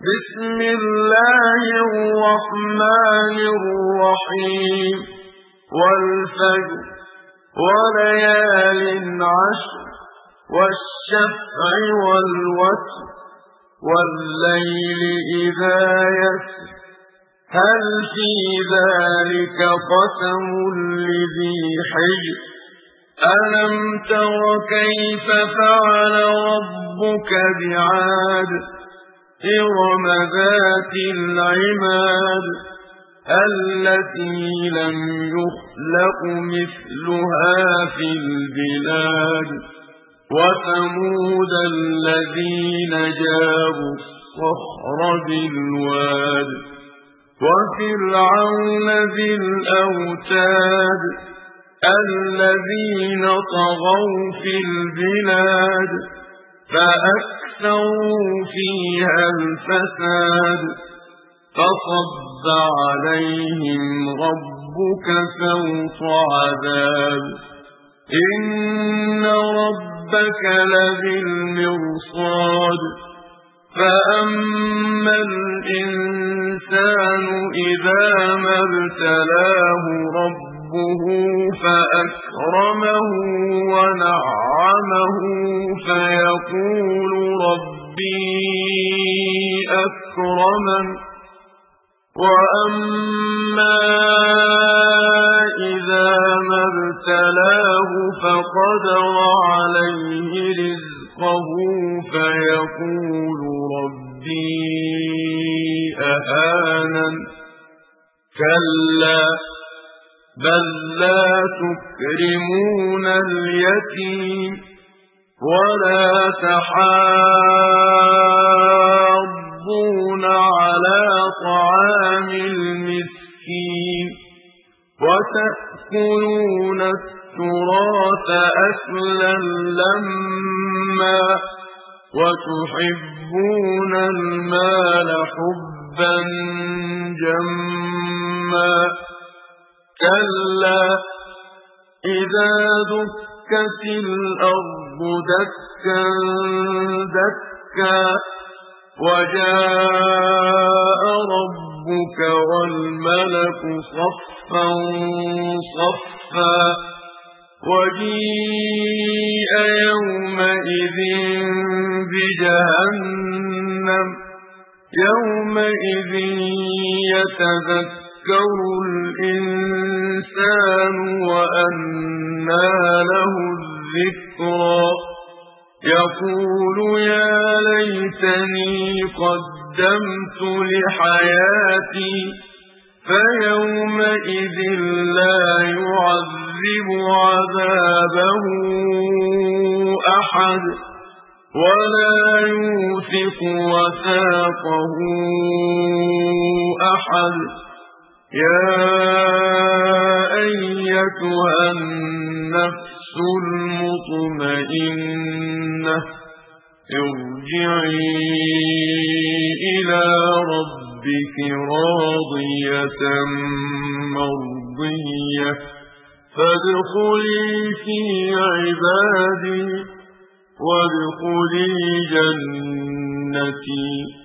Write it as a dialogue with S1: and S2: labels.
S1: بسم الله الرحمن الرحيم والفجر وليال عشر والشفع والوتر والليل إذا يسر هل في ذلك قسم لذي حجر ألم تر كيف فعل ربك بعاد إرم ذات العماد التي لم يخلق مثلها في البلاد وثمود الذين جابوا الصخر بالواد وفرعون ذي الأوتاد الذين طغوا في البلاد فأكثروا فيها الفساد فصب عليهم ربك سوط عذاب إن ربك لبالمرصاد فأما الإنسان إذا ما ابتلاه ربه فأكرمه ونعمه فيقول ربي أكرمن وأما إذا ما ابتلاه فقدر عليه رزقه فيقول ربي أهانن كلا بل لا تكرمون اليتيم ولا تحاضون على طعام المسكين وتأكلون التراث أكلا لما وتحبون المال حبا جما كلا إذا دكت الأرض دكا دكا وجاء ربك والملك صفا صفا وجيء يومئذ بجهنم يومئذ يتذكر الإنسان وأنى له الذكرى يقول يا ليتني قدمت لحياتي فيومئذ لا يعذب عذابه أحد ولا يوثق وثاقه أحد يا أيتها النفس المطمئنة ارجعي إلى ربك راضية مرضية فادخلي في عبادي وادخلي جنتي